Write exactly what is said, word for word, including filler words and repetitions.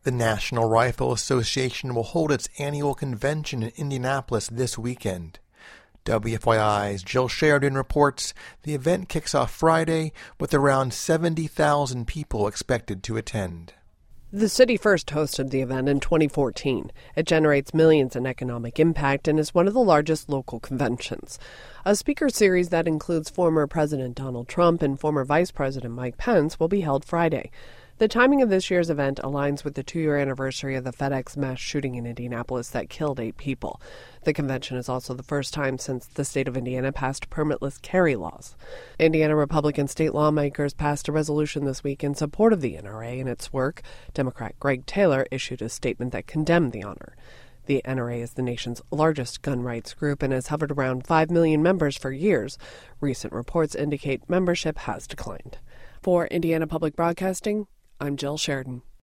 The National Rifle Association will hold its annual convention in Indianapolis this weekend. W F Y I's Jill Sheridan reports the event kicks off Friday with around seventy thousand people expected to attend. The city first hosted the event in twenty fourteen. It generates millions in economic impact and is one of the largest local conventions. A speaker series that includes former President Donald Trump and former Vice President Mike Pence will be held Friday. The timing of this year's event aligns with the two-year anniversary of the FedEx mass shooting in Indianapolis that killed eight people. The convention is also the first time since the state of Indiana passed permitless carry laws. Indiana Republican state lawmakers passed a resolution this week in support of the N R A and its work. Democrat Greg Taylor issued a statement that condemned the honor. The N R A is the nation's largest gun rights group and has hovered around five million members for years. Recent reports indicate membership has declined. For Indiana Public Broadcasting, I'm Jill Sheridan.